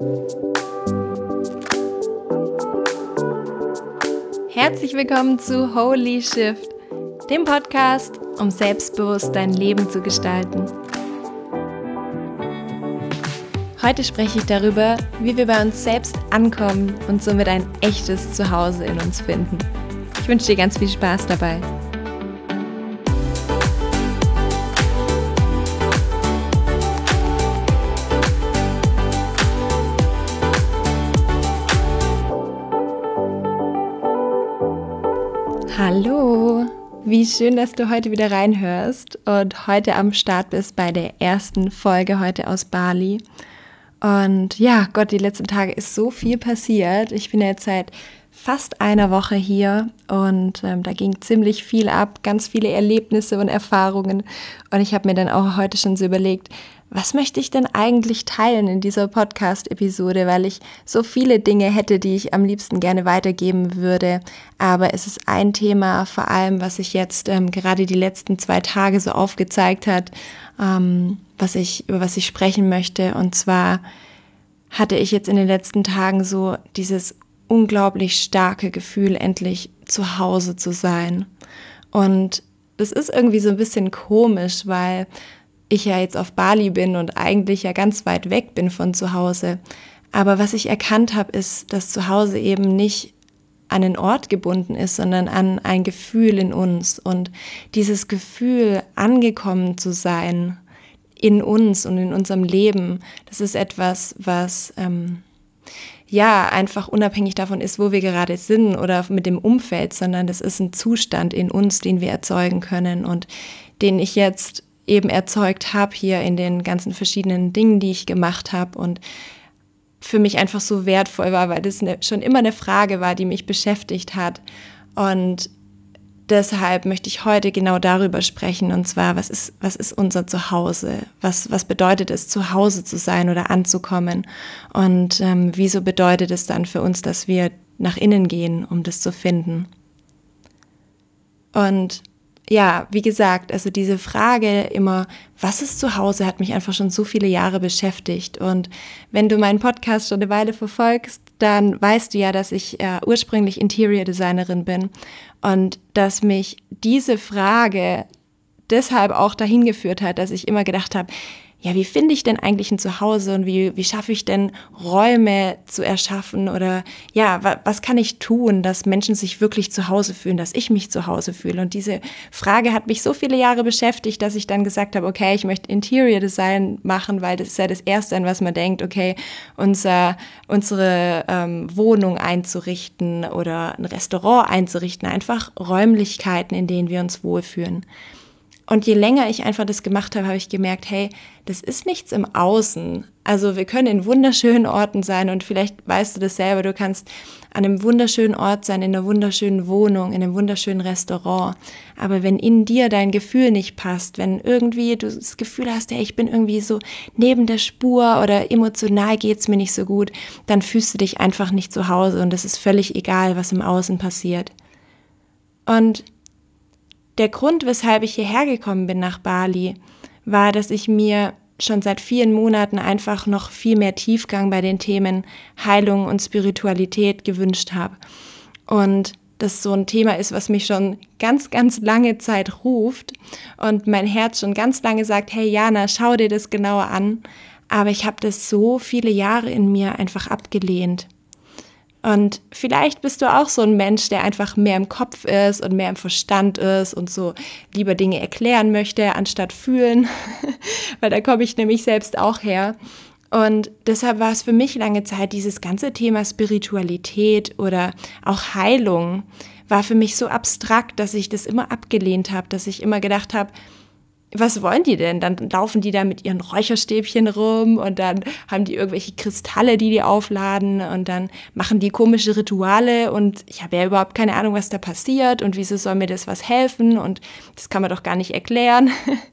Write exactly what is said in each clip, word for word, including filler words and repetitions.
Herzlich willkommen zu Holy Shift, dem Podcast, um selbstbewusst dein Leben zu gestalten. Heute spreche ich darüber, wie wir bei uns selbst ankommen und somit ein echtes Zuhause in uns finden. Ich wünsche dir ganz viel Spaß dabei. Hallo, wie schön, dass du heute wieder reinhörst und heute am Start bist bei der ersten Folge heute aus Bali. Und ja, Gott, die letzten Tage ist so viel passiert. Ich bin jetzt seit fast einer Woche hier und ähm, da ging ziemlich viel ab, ganz viele Erlebnisse und Erfahrungen. Und ich habe mir dann auch heute schon so überlegt, was möchte ich denn eigentlich teilen in dieser Podcast-Episode, weil ich so viele Dinge hätte, die ich am liebsten gerne weitergeben würde. Aber es ist ein Thema, vor allem, was sich jetzt ähm, gerade die letzten zwei Tage so aufgezeigt hat, ähm, was ich, über was ich sprechen möchte. Und zwar hatte ich jetzt in den letzten Tagen so dieses unglaublich starke Gefühl, endlich zu Hause zu sein. Und das ist irgendwie so ein bisschen komisch, weil ich ja jetzt auf Bali bin und eigentlich ja ganz weit weg bin von zu Hause. Aber was ich erkannt habe, ist, dass zu Hause eben nicht an einen Ort gebunden ist, sondern an ein Gefühl in uns. Und dieses Gefühl, angekommen zu sein in uns und in unserem Leben, das ist etwas, was ähm, ja einfach unabhängig davon ist, wo wir gerade sind oder mit dem Umfeld, sondern das ist ein Zustand in uns, den wir erzeugen können und den ich jetzt eben erzeugt habe hier in den ganzen verschiedenen Dingen, die ich gemacht habe und für mich einfach so wertvoll war, weil das eine, schon immer eine Frage war, die mich beschäftigt hat. Und deshalb möchte ich heute genau darüber sprechen, und zwar, was ist, was ist unser Zuhause? Was, was bedeutet es, zu Hause zu sein oder anzukommen? Und ähm, wieso bedeutet es dann für uns, dass wir nach innen gehen, um das zu finden? Und ja, wie gesagt, also diese Frage immer, was ist zu Hause, hat mich einfach schon so viele Jahre beschäftigt. Und wenn du meinen Podcast schon eine Weile verfolgst, dann weißt du ja, dass ich äh, ursprünglich Interior Designerin bin und dass mich diese Frage deshalb auch dahin geführt hat, dass ich immer gedacht habe, ja, wie finde ich denn eigentlich ein Zuhause und wie, wie schaffe ich denn Räume zu erschaffen oder ja, wa, was kann ich tun, dass Menschen sich wirklich zu Hause fühlen, dass ich mich zu Hause fühle? Und diese Frage hat mich so viele Jahre beschäftigt, dass ich dann gesagt habe, okay, ich möchte Interior Design machen, weil das ist ja das Erste, an was man denkt, okay, unser, unsere ähm, Wohnung einzurichten oder ein Restaurant einzurichten, einfach Räumlichkeiten, in denen wir uns wohlfühlen. Und je länger ich einfach das gemacht habe, habe ich gemerkt, hey, das ist nichts im Außen. Also wir können in wunderschönen Orten sein und vielleicht weißt du das selber, du kannst an einem wunderschönen Ort sein, in einer wunderschönen Wohnung, in einem wunderschönen Restaurant. Aber wenn in dir dein Gefühl nicht passt, wenn irgendwie du das Gefühl hast, hey, ich bin irgendwie so neben der Spur oder emotional geht's mir nicht so gut, dann fühlst du dich einfach nicht zu Hause und es ist völlig egal, was im Außen passiert. Und der Grund, weshalb ich hierher gekommen bin nach Bali, war, dass ich mir schon seit vielen Monaten einfach noch viel mehr Tiefgang bei den Themen Heilung und Spiritualität gewünscht habe. Und das so ein Thema ist, was mich schon ganz, ganz lange Zeit ruft und mein Herz schon ganz lange sagt, hey Jana, schau dir das genauer an. Aber ich habe das so viele Jahre in mir einfach abgelehnt. Und vielleicht bist du auch so ein Mensch, der einfach mehr im Kopf ist und mehr im Verstand ist und so lieber Dinge erklären möchte, anstatt fühlen, weil da komme ich nämlich selbst auch her. Und deshalb war es für mich lange Zeit, dieses ganze Thema Spiritualität oder auch Heilung war für mich so abstrakt, dass ich das immer abgelehnt habe, dass ich immer gedacht habe, was wollen die denn? Dann laufen die da mit ihren Räucherstäbchen rum und dann haben die irgendwelche Kristalle, die die aufladen und dann machen die komische Rituale und ich habe ja überhaupt keine Ahnung, was da passiert und wieso soll mir das was helfen und das kann man doch gar nicht erklären.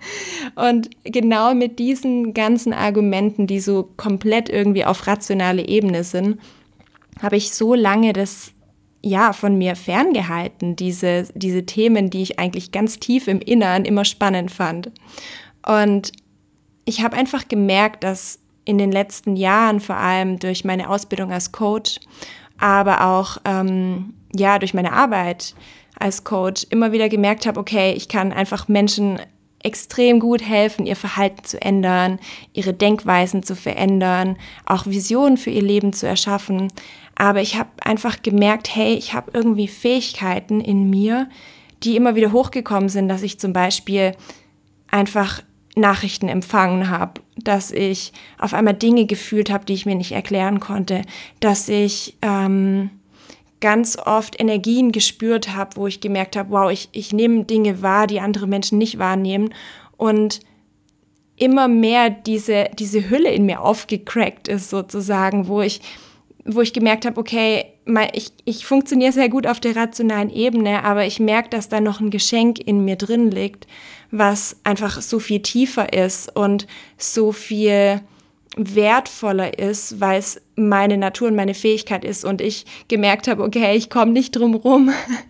Und genau mit diesen ganzen Argumenten, die so komplett irgendwie auf rationale Ebene sind, habe ich so lange das ja, von mir ferngehalten, diese, diese Themen, die ich eigentlich ganz tief im Inneren immer spannend fand. Und ich habe einfach gemerkt, dass in den letzten Jahren, vor allem durch meine Ausbildung als Coach, aber auch ähm, ja durch meine Arbeit als Coach immer wieder gemerkt habe, okay, ich kann einfach Menschen extrem gut helfen, ihr Verhalten zu ändern, ihre Denkweisen zu verändern, auch Visionen für ihr Leben zu erschaffen. Aber ich habe einfach gemerkt, hey, ich habe irgendwie Fähigkeiten in mir, die immer wieder hochgekommen sind, dass ich zum Beispiel einfach Nachrichten empfangen habe, dass ich auf einmal Dinge gefühlt habe, die ich mir nicht erklären konnte, dass ich ähm, ganz oft Energien gespürt habe, wo ich gemerkt habe, wow, ich, ich nehme Dinge wahr, die andere Menschen nicht wahrnehmen und immer mehr diese, diese Hülle in mir aufgecrackt ist sozusagen, wo ich, wo ich gemerkt habe, okay, ich, ich funktioniere sehr gut auf der rationalen Ebene, aber ich merke, dass da noch ein Geschenk in mir drin liegt, was einfach so viel tiefer ist und so viel wertvoller ist, weil es meine Natur und meine Fähigkeit ist und ich gemerkt habe, okay, ich komme nicht drum rum,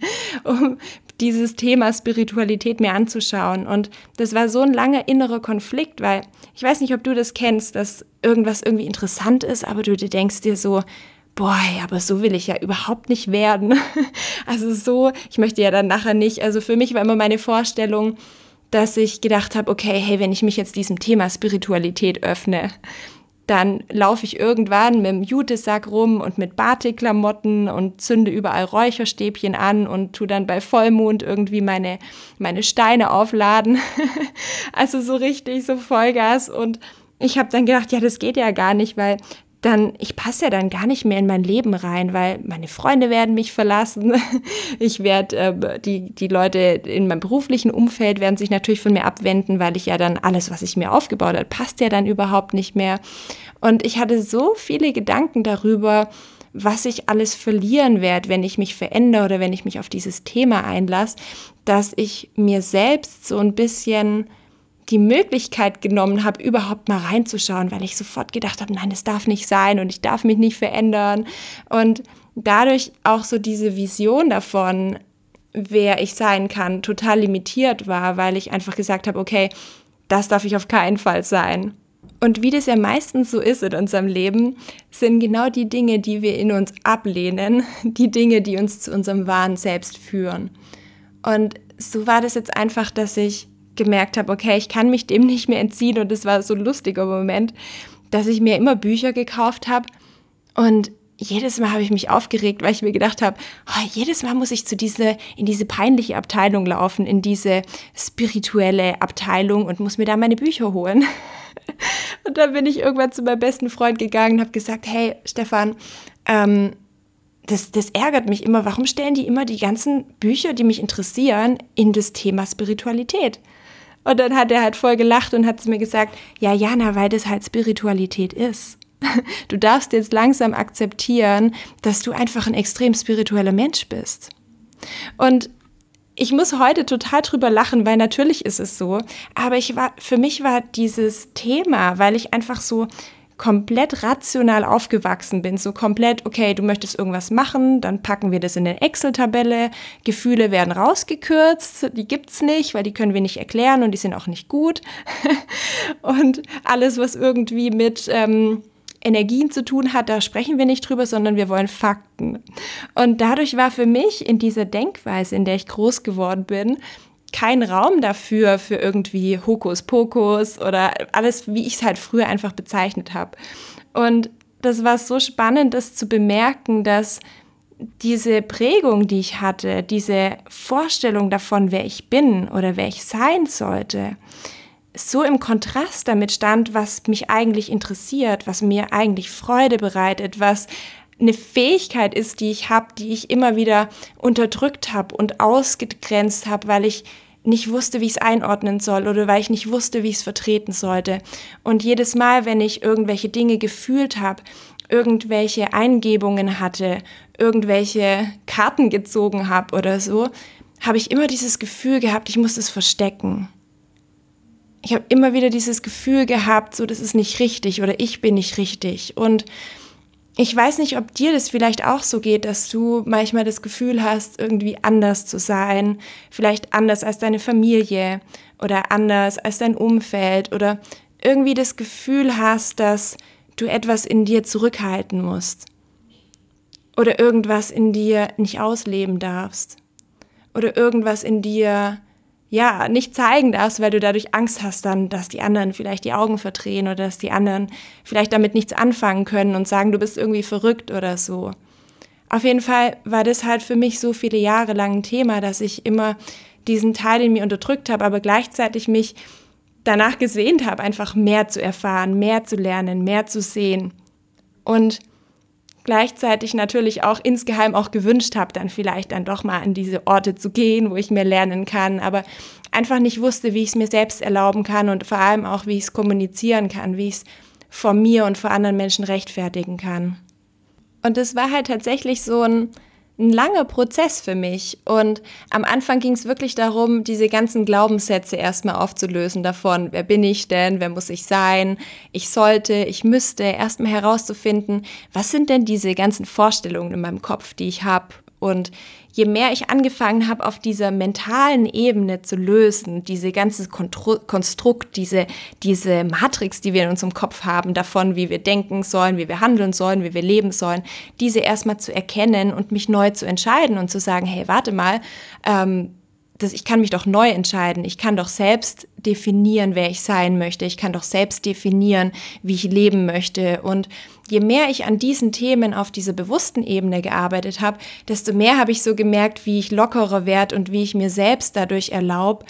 um dieses Thema Spiritualität mir anzuschauen. Und das war so ein langer innerer Konflikt, weil ich weiß nicht, ob du das kennst, dass irgendwas irgendwie interessant ist, aber du dir denkst dir so, boah, aber so will ich ja überhaupt nicht werden. Also so, ich möchte ja dann nachher nicht, also für mich war immer meine Vorstellung, dass ich gedacht habe, okay, hey, wenn ich mich jetzt diesem Thema Spiritualität öffne, dann laufe ich irgendwann mit dem Jutesack rum und mit Batik-Klamotten und zünde überall Räucherstäbchen an und tu dann bei Vollmond irgendwie meine, meine Steine aufladen. Also so richtig, so Vollgas. Und ich habe dann gedacht, ja, das geht ja gar nicht, weil dann, ich passe ja dann gar nicht mehr in mein Leben rein, weil meine Freunde werden mich verlassen. Ich werde, äh, die, die Leute in meinem beruflichen Umfeld werden sich natürlich von mir abwenden, weil ich ja dann alles, was ich mir aufgebaut habe, passt ja dann überhaupt nicht mehr. Und ich hatte so viele Gedanken darüber, was ich alles verlieren werde, wenn ich mich verändere oder wenn ich mich auf dieses Thema einlasse, dass ich mir selbst so ein bisschen die Möglichkeit genommen habe, überhaupt mal reinzuschauen, weil ich sofort gedacht habe, nein, das darf nicht sein und ich darf mich nicht verändern. Und dadurch auch so diese Vision davon, wer ich sein kann, total limitiert war, weil ich einfach gesagt habe, okay, das darf ich auf keinen Fall sein. Und wie das ja meistens so ist in unserem Leben, sind genau die Dinge, die wir in uns ablehnen, die Dinge, die uns zu unserem wahren Selbst führen. Und so war das jetzt einfach, dass ich gemerkt habe, okay, ich kann mich dem nicht mehr entziehen und es war so ein lustiger Moment, dass ich mir immer Bücher gekauft habe und jedes Mal habe ich mich aufgeregt, weil ich mir gedacht habe, oh, jedes Mal muss ich zu diese, in diese peinliche Abteilung laufen, in diese spirituelle Abteilung und muss mir da meine Bücher holen. Und dann bin ich irgendwann zu meinem besten Freund gegangen und habe gesagt, hey Stefan, ähm, Das, das ärgert mich immer. Warum stellen die immer die ganzen Bücher, die mich interessieren, in das Thema Spiritualität? Und dann hat er halt voll gelacht und hat zu mir gesagt, ja, Jana, weil das halt Spiritualität ist. Du darfst jetzt langsam akzeptieren, dass du einfach ein extrem spiritueller Mensch bist. Und ich muss heute total drüber lachen, weil natürlich ist es so. Aber ich war, für mich war dieses Thema, weil ich einfach so komplett rational aufgewachsen bin, so komplett, okay, du möchtest irgendwas machen, dann packen wir das in eine Excel-Tabelle, Gefühle werden rausgekürzt, die gibt's nicht, weil die können wir nicht erklären und die sind auch nicht gut. Und alles, was irgendwie mit ähm, Energien zu tun hat, da sprechen wir nicht drüber, sondern wir wollen Fakten. Und dadurch war für mich in dieser Denkweise, in der ich groß geworden bin, kein Raum dafür, für irgendwie Hokuspokus oder alles, wie ich es halt früher einfach bezeichnet habe. Und das war so spannend, das zu bemerken, dass diese Prägung, die ich hatte, diese Vorstellung davon, wer ich bin oder wer ich sein sollte, so im Kontrast damit stand, was mich eigentlich interessiert, was mir eigentlich Freude bereitet, was eine Fähigkeit ist, die ich habe, die ich immer wieder unterdrückt habe und ausgegrenzt habe, weil ich nicht wusste, wie ich es einordnen soll oder weil ich nicht wusste, wie ich es vertreten sollte. Und jedes Mal, wenn ich irgendwelche Dinge gefühlt habe, irgendwelche Eingebungen hatte, irgendwelche Karten gezogen habe oder so, habe ich immer dieses Gefühl gehabt, ich muss es verstecken. Ich habe immer wieder dieses Gefühl gehabt, so, das ist nicht richtig oder ich bin nicht richtig. Und ich weiß nicht, ob dir das vielleicht auch so geht, dass du manchmal das Gefühl hast, irgendwie anders zu sein, vielleicht anders als deine Familie oder anders als dein Umfeld oder irgendwie das Gefühl hast, dass du etwas in dir zurückhalten musst oder irgendwas in dir nicht ausleben darfst oder irgendwas in dir ja nicht zeigen darfst, weil du dadurch Angst hast dann, dass die anderen vielleicht die Augen verdrehen oder dass die anderen vielleicht damit nichts anfangen können und sagen, du bist irgendwie verrückt oder so. Auf jeden Fall war das halt für mich so viele Jahre lang ein Thema, dass ich immer diesen Teil in mir unterdrückt habe, aber gleichzeitig mich danach gesehnt habe, einfach mehr zu erfahren, mehr zu lernen, mehr zu sehen und gleichzeitig natürlich auch insgeheim auch gewünscht habe, dann vielleicht dann doch mal an diese Orte zu gehen, wo ich mehr lernen kann, aber einfach nicht wusste, wie ich es mir selbst erlauben kann und vor allem auch, wie ich es kommunizieren kann, wie ich es vor mir und vor anderen Menschen rechtfertigen kann. Und es war halt tatsächlich so ein ein langer Prozess für mich und am Anfang ging es wirklich darum, diese ganzen Glaubenssätze erstmal aufzulösen davon, wer bin ich denn, wer muss ich sein, ich sollte, ich müsste, erstmal herauszufinden, was sind denn diese ganzen Vorstellungen in meinem Kopf, die ich habe. Und je mehr ich angefangen habe, auf dieser mentalen Ebene zu lösen, diese ganze Konstrukt, diese, diese Matrix, die wir in unserem Kopf haben, davon, wie wir denken sollen, wie wir handeln sollen, wie wir leben sollen, diese erstmal zu erkennen und mich neu zu entscheiden und zu sagen, hey, warte mal, ähm, das, ich kann mich doch neu entscheiden, ich kann doch selbst definieren, wer ich sein möchte, ich kann doch selbst definieren, wie ich leben möchte. Und je mehr ich an diesen Themen auf dieser bewussten Ebene gearbeitet habe, desto mehr habe ich so gemerkt, wie ich lockerer werde und wie ich mir selbst dadurch erlaube,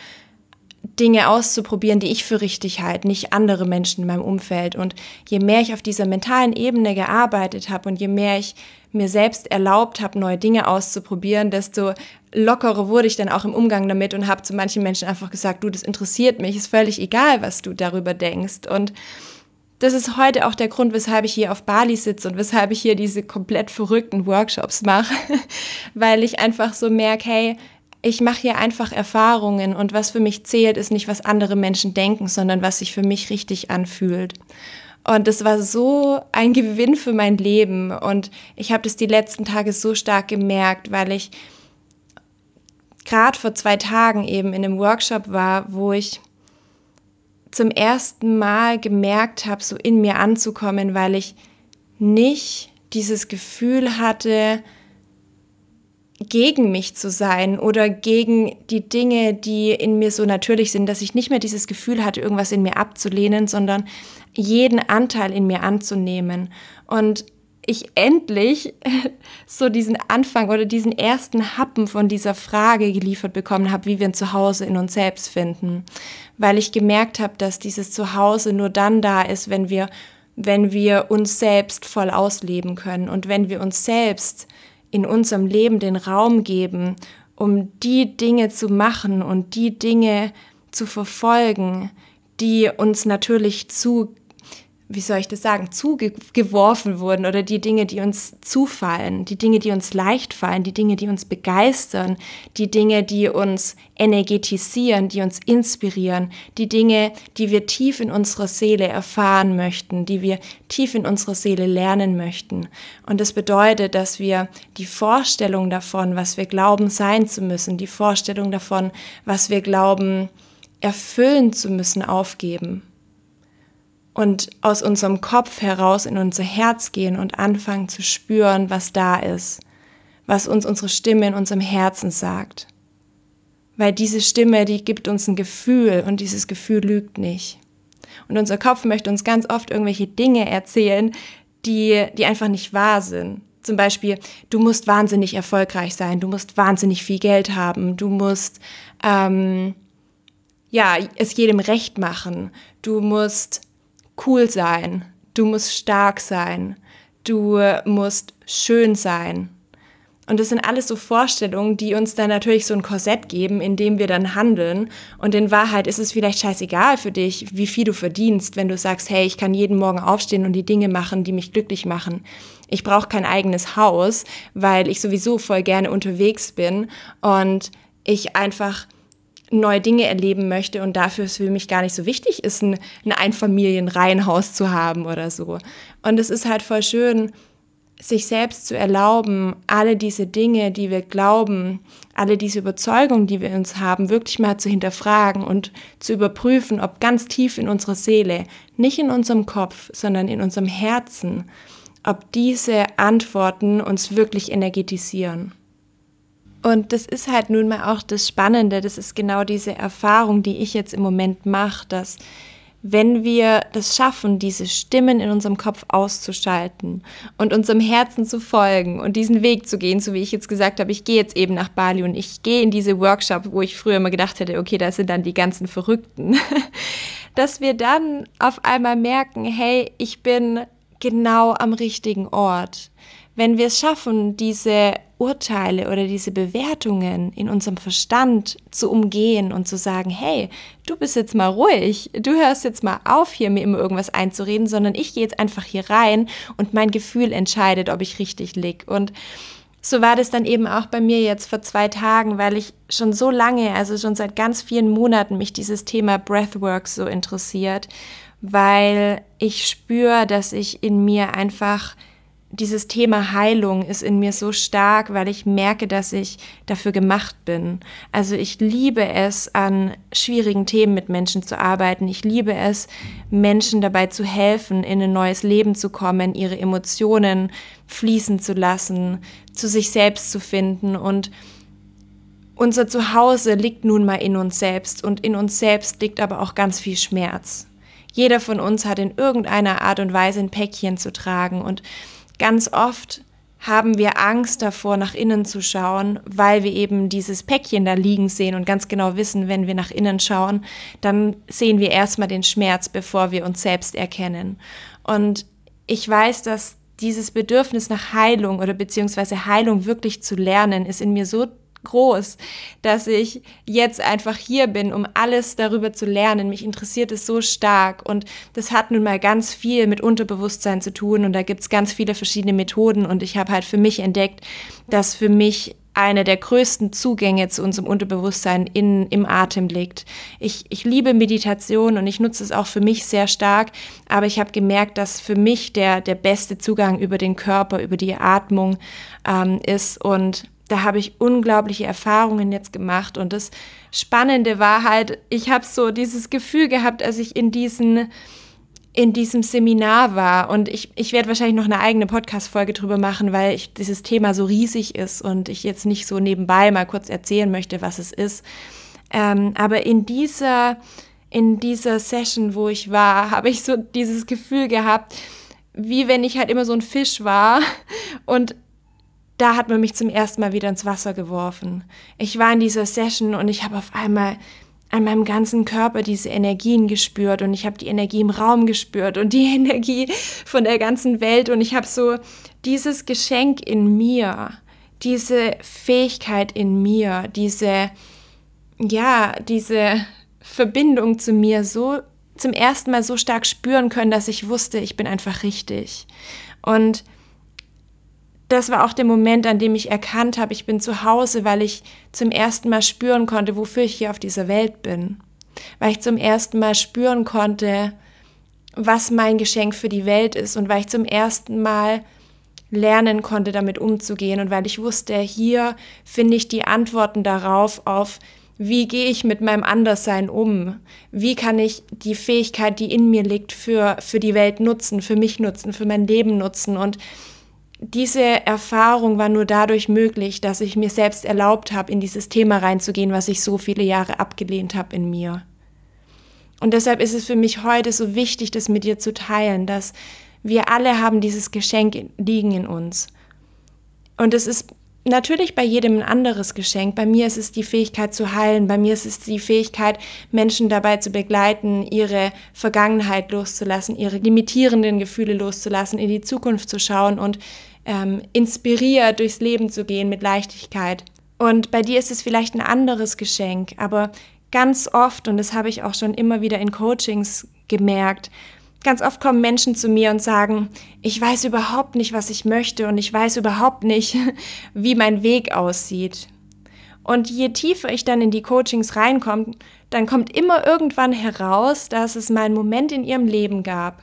Dinge auszuprobieren, die ich für richtig halte, nicht andere Menschen in meinem Umfeld. Und je mehr ich auf dieser mentalen Ebene gearbeitet habe und je mehr ich mir selbst erlaubt habe, neue Dinge auszuprobieren, desto lockerer wurde ich dann auch im Umgang damit und habe zu manchen Menschen einfach gesagt, du, das interessiert mich, ist völlig egal, was du darüber denkst. Und das ist heute auch der Grund, weshalb ich hier auf Bali sitze und weshalb ich hier diese komplett verrückten Workshops mache, weil ich einfach so merke, hey, ich mache hier einfach Erfahrungen und was für mich zählt, ist nicht, was andere Menschen denken, sondern was sich für mich richtig anfühlt. Und das war so ein Gewinn für mein Leben und ich habe das die letzten Tage so stark gemerkt, weil ich gerade vor zwei Tagen eben in einem Workshop war, wo ich zum ersten Mal gemerkt habe, so in mir anzukommen, weil ich nicht dieses Gefühl hatte, gegen mich zu sein oder gegen die Dinge, die in mir so natürlich sind, dass ich nicht mehr dieses Gefühl hatte, irgendwas in mir abzulehnen, sondern jeden Anteil in mir anzunehmen. Und ich endlich so diesen Anfang oder diesen ersten Happen von dieser Frage geliefert bekommen habe, wie wir ein Zuhause in uns selbst finden. Weil ich gemerkt habe, dass dieses Zuhause nur dann da ist, wenn wir, wenn wir uns selbst voll ausleben können und wenn wir uns selbst in unserem Leben den Raum geben, um die Dinge zu machen und die Dinge zu verfolgen, die uns natürlich zu, wie soll ich das sagen, zugeworfen wurden oder die Dinge, die uns zufallen, die Dinge, die uns leicht fallen, die Dinge, die uns begeistern, die Dinge, die uns energetisieren, die uns inspirieren, die Dinge, die wir tief in unserer Seele erfahren möchten, die wir tief in unserer Seele lernen möchten. Und das bedeutet, dass wir die Vorstellung davon, was wir glauben sein zu müssen, die Vorstellung davon, was wir glauben erfüllen zu müssen, aufgeben. Und aus unserem Kopf heraus in unser Herz gehen und anfangen zu spüren, was da ist, was uns unsere Stimme in unserem Herzen sagt. Weil diese Stimme, die gibt uns ein Gefühl und dieses Gefühl lügt nicht. Und unser Kopf möchte uns ganz oft irgendwelche Dinge erzählen, die, die einfach nicht wahr sind. Zum Beispiel, du musst wahnsinnig erfolgreich sein, du musst wahnsinnig viel Geld haben, du musst ähm, ja, es jedem recht machen, du musst cool sein, du musst stark sein, du musst schön sein. Und das sind alles so Vorstellungen, die uns dann natürlich so ein Korsett geben, in dem wir dann handeln. Und in Wahrheit ist es vielleicht scheißegal für dich, wie viel du verdienst, wenn du sagst, hey, ich kann jeden Morgen aufstehen und die Dinge machen, die mich glücklich machen. Ich brauche kein eigenes Haus, weil ich sowieso voll gerne unterwegs bin und ich einfach neue Dinge erleben möchte und dafür es für mich gar nicht so wichtig ist, ein, ein Einfamilienreihenhaus zu haben oder so. Und es ist halt voll schön, sich selbst zu erlauben, alle diese Dinge, die wir glauben, alle diese Überzeugungen, die wir in uns haben, wirklich mal zu hinterfragen und zu überprüfen, ob ganz tief in unserer Seele, nicht in unserem Kopf, sondern in unserem Herzen, ob diese Antworten uns wirklich energetisieren. Und das ist halt nun mal auch das Spannende, das ist genau diese Erfahrung, die ich jetzt im Moment mache, dass wenn wir das schaffen, diese Stimmen in unserem Kopf auszuschalten und unserem Herzen zu folgen und diesen Weg zu gehen, so wie ich jetzt gesagt habe, ich gehe jetzt eben nach Bali und ich gehe in diese Workshop, wo ich früher immer gedacht hätte, okay, da sind dann die ganzen Verrückten, dass wir dann auf einmal merken, hey, ich bin genau am richtigen Ort. Wenn wir es schaffen, diese Urteile oder diese Bewertungen in unserem Verstand zu umgehen und zu sagen, hey, du bist jetzt mal ruhig, du hörst jetzt mal auf, hier mir immer irgendwas einzureden, sondern ich gehe jetzt einfach hier rein und mein Gefühl entscheidet, ob ich richtig lieg. Und so war das dann eben auch bei mir jetzt vor zwei Tagen, weil ich schon so lange, also schon seit ganz vielen Monaten mich dieses Thema Breathwork so interessiert, weil ich spüre, dass ich in mir einfach dieses Thema Heilung ist in mir so stark, weil ich merke, dass ich dafür gemacht bin. Also ich liebe es, an schwierigen Themen mit Menschen zu arbeiten. Ich liebe es, Menschen dabei zu helfen, in ein neues Leben zu kommen, ihre Emotionen fließen zu lassen, zu sich selbst zu finden. Und unser Zuhause liegt nun mal in uns selbst und in uns selbst liegt aber auch ganz viel Schmerz. Jeder von uns hat in irgendeiner Art und Weise ein Päckchen zu tragen und ganz oft haben wir Angst davor, nach innen zu schauen, weil wir eben dieses Päckchen da liegen sehen und ganz genau wissen, wenn wir nach innen schauen, dann sehen wir erstmal den Schmerz, bevor wir uns selbst erkennen. Und ich weiß, dass dieses Bedürfnis nach Heilung oder beziehungsweise Heilung wirklich zu lernen, ist in mir so groß, dass ich jetzt einfach hier bin, um alles darüber zu lernen. Mich interessiert es so stark und das hat nun mal ganz viel mit Unterbewusstsein zu tun und da gibt es ganz viele verschiedene Methoden und ich habe halt für mich entdeckt, dass für mich einer der größten Zugänge zu unserem Unterbewusstsein in, im Atem liegt. Ich, ich liebe Meditation und ich nutze es auch für mich sehr stark, aber ich habe gemerkt, dass für mich der, der beste Zugang über den Körper, über die Atmung ähm, ist und da habe ich unglaubliche Erfahrungen jetzt gemacht und das Spannende war halt, ich habe so dieses Gefühl gehabt, als ich in diesen in diesem Seminar war und ich, ich werde wahrscheinlich noch eine eigene Podcast-Folge drüber machen, weil ich, dieses Thema so riesig ist und ich jetzt nicht so nebenbei mal kurz erzählen möchte, was es ist. Ähm, aber in dieser, in dieser Session, wo ich war, habe ich so dieses Gefühl gehabt, wie wenn ich halt immer so ein Fisch war und da hat man mich zum ersten Mal wieder ins Wasser geworfen. Ich war in dieser Session und ich habe auf einmal an meinem ganzen Körper diese Energien gespürt und ich habe die Energie im Raum gespürt und die Energie von der ganzen Welt und ich habe so dieses Geschenk in mir, diese Fähigkeit in mir, diese, ja, diese Verbindung zu mir so zum ersten Mal so stark spüren können, dass ich wusste, ich bin einfach richtig. Und das war auch der Moment, an dem ich erkannt habe, ich bin zu Hause, weil ich zum ersten Mal spüren konnte, wofür ich hier auf dieser Welt bin. Weil ich zum ersten Mal spüren konnte, was mein Geschenk für die Welt ist und weil ich zum ersten Mal lernen konnte, damit umzugehen und weil ich wusste, hier finde ich die Antworten darauf, auf wie gehe ich mit meinem Anderssein um? Wie kann ich die Fähigkeit, die in mir liegt, für, für die Welt nutzen, für mich nutzen, für mein Leben nutzen und diese Erfahrung war nur dadurch möglich, dass ich mir selbst erlaubt habe, in dieses Thema reinzugehen, was ich so viele Jahre abgelehnt habe in mir. Und deshalb ist es für mich heute so wichtig, das mit dir zu teilen, dass wir alle haben dieses Geschenk liegen in uns. Und es ist natürlich bei jedem ein anderes Geschenk. Bei mir ist es die Fähigkeit zu heilen, bei mir ist es die Fähigkeit, Menschen dabei zu begleiten, ihre Vergangenheit loszulassen, ihre limitierenden Gefühle loszulassen, in die Zukunft zu schauen und ähm, inspiriert durchs Leben zu gehen mit Leichtigkeit. Und bei dir ist es vielleicht ein anderes Geschenk, aber ganz oft, und das habe ich auch schon immer wieder in Coachings gemerkt, ganz oft kommen Menschen zu mir und sagen, ich weiß überhaupt nicht, was ich möchte und ich weiß überhaupt nicht, wie mein Weg aussieht. Und je tiefer ich dann in die Coachings reinkomme, dann kommt immer irgendwann heraus, dass es mal einen Moment in ihrem Leben gab,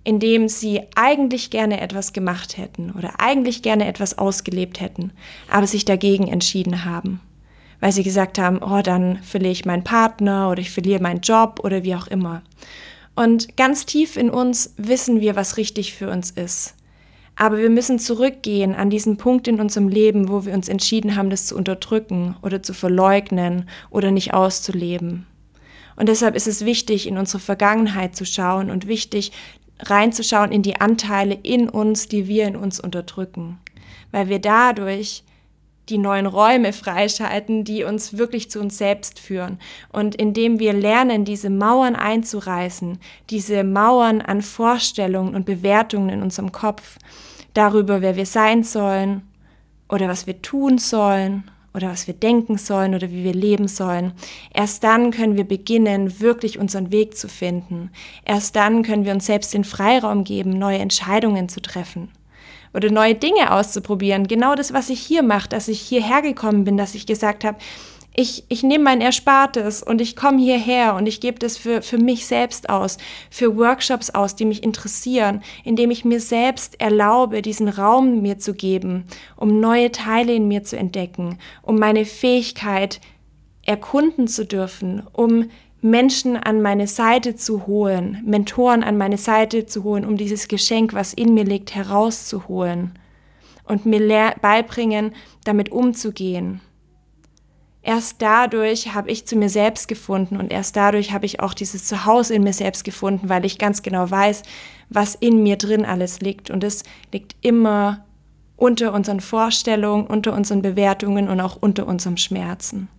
indem sie eigentlich gerne etwas gemacht hätten oder eigentlich gerne etwas ausgelebt hätten, aber sich dagegen entschieden haben, weil sie gesagt haben, oh, dann verliere ich meinen Partner oder ich verliere meinen Job oder wie auch immer. Und ganz tief in uns wissen wir, was richtig für uns ist. Aber wir müssen zurückgehen an diesen Punkt in unserem Leben, wo wir uns entschieden haben, das zu unterdrücken oder zu verleugnen oder nicht auszuleben. Und deshalb ist es wichtig, in unsere Vergangenheit zu schauen und wichtig, reinzuschauen in die Anteile in uns, die wir in uns unterdrücken. Weil wir dadurch die neuen Räume freischalten, die uns wirklich zu uns selbst führen. Und indem wir lernen, diese Mauern einzureißen, diese Mauern an Vorstellungen und Bewertungen in unserem Kopf, darüber, wer wir sein sollen oder was wir tun sollen oder was wir denken sollen oder wie wir leben sollen, erst dann können wir beginnen, wirklich unseren Weg zu finden. Erst dann können wir uns selbst den Freiraum geben, neue Entscheidungen zu treffen oder neue Dinge auszuprobieren. Genau das, was ich hier mache, dass ich hierher gekommen bin, dass ich gesagt habe, ich, ich nehme mein Erspartes und ich komme hierher und ich gebe das für, für mich selbst aus, für Workshops aus, die mich interessieren, indem ich mir selbst erlaube, diesen Raum mir zu geben, um neue Teile in mir zu entdecken, um meine Fähigkeit erkunden zu dürfen, um Menschen an meine Seite zu holen, Mentoren an meine Seite zu holen, um dieses Geschenk, was in mir liegt, herauszuholen und mir lehr- beibringen, damit umzugehen. Erst dadurch habe ich zu mir selbst gefunden und erst dadurch habe ich auch dieses Zuhause in mir selbst gefunden, weil ich ganz genau weiß, was in mir drin alles liegt. Und es liegt immer unter unseren Vorstellungen, unter unseren Bewertungen und auch unter unserem Schmerzen.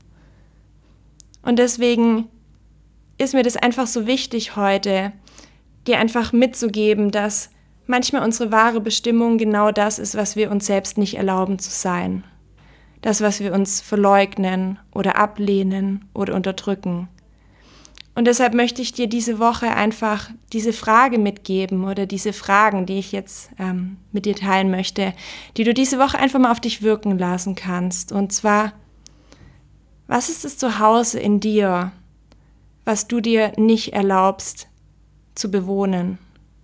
Und deswegen ist mir das einfach so wichtig heute, dir einfach mitzugeben, dass manchmal unsere wahre Bestimmung genau das ist, was wir uns selbst nicht erlauben zu sein. Das, was wir uns verleugnen oder ablehnen oder unterdrücken. Und deshalb möchte ich dir diese Woche einfach diese Frage mitgeben oder diese Fragen, die ich jetzt ähm, mit dir teilen möchte, die du diese Woche einfach mal auf dich wirken lassen kannst. Und zwar, was ist das Zuhause in dir, was du dir nicht erlaubst zu bewohnen?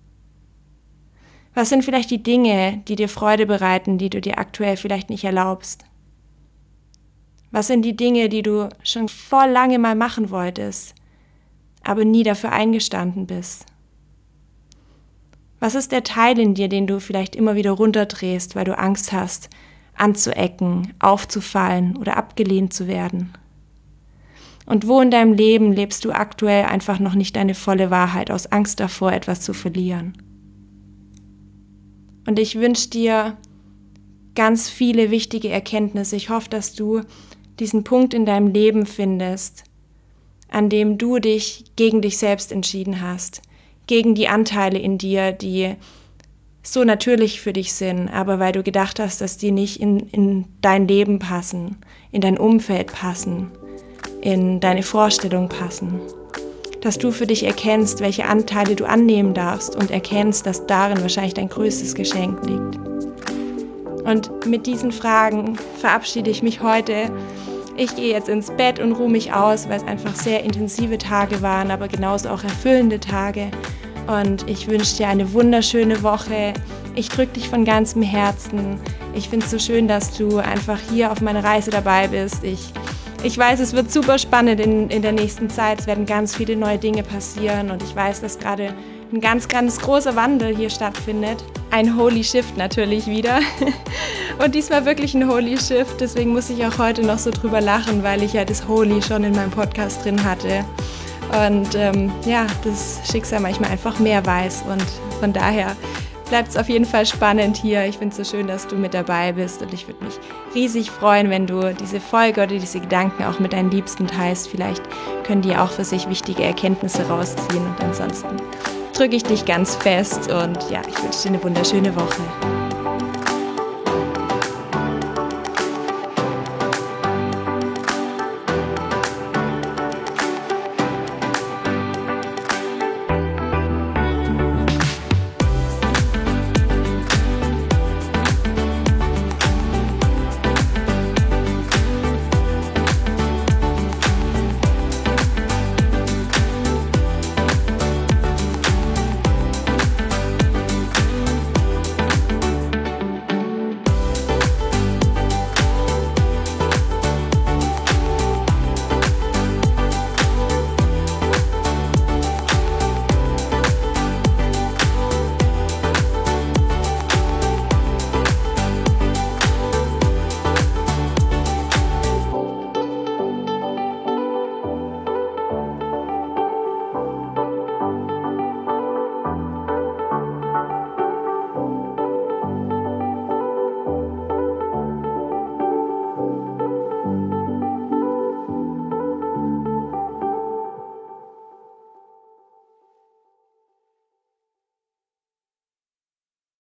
Was sind vielleicht die Dinge, die dir Freude bereiten, die du dir aktuell vielleicht nicht erlaubst? Was sind die Dinge, die du schon vor lange mal machen wolltest, aber nie dafür eingestanden bist? Was ist der Teil in dir, den du vielleicht immer wieder runterdrehst, weil du Angst hast, anzuecken, aufzufallen oder abgelehnt zu werden? Und wo in deinem Leben lebst du aktuell einfach noch nicht deine volle Wahrheit aus Angst davor, etwas zu verlieren? Und ich wünsche dir ganz viele wichtige Erkenntnisse. Ich hoffe, dass du diesen Punkt in deinem Leben findest, an dem du dich gegen dich selbst entschieden hast, gegen die Anteile in dir, die so natürlich für dich sind, aber weil du gedacht hast, dass die nicht in, in dein Leben passen, in dein Umfeld passen, in deine Vorstellung passen. Dass du für dich erkennst, welche Anteile du annehmen darfst und erkennst, dass darin wahrscheinlich dein größtes Geschenk liegt. Und mit diesen Fragen verabschiede ich mich heute. Ich gehe jetzt ins Bett und ruhe mich aus, weil es einfach sehr intensive Tage waren, aber genauso auch erfüllende Tage. Und ich wünsche dir eine wunderschöne Woche. Ich drücke dich von ganzem Herzen. Ich finde es so schön, dass du einfach hier auf meiner Reise dabei bist. Ich, ich weiß, es wird super spannend in, in der nächsten Zeit. Es werden ganz viele neue Dinge passieren und ich weiß, dass gerade ein ganz, ganz großer Wandel hier stattfindet. Ein Holy Shift natürlich wieder. Und diesmal wirklich ein Holy Shift. Deswegen muss ich auch heute noch so drüber lachen, weil ich ja das Holy schon in meinem Podcast drin hatte. Und ähm, ja, das Schicksal manchmal einfach mehr weiß. Und von daher bleibt es auf jeden Fall spannend hier. Ich finde es so schön, dass du mit dabei bist. Und ich würde mich riesig freuen, wenn du diese Folge oder diese Gedanken auch mit deinen Liebsten teilst. Vielleicht können die auch für sich wichtige Erkenntnisse rausziehen. Und ansonsten drücke ich dich ganz fest und ja, ich wünsche dir eine wunderschöne Woche.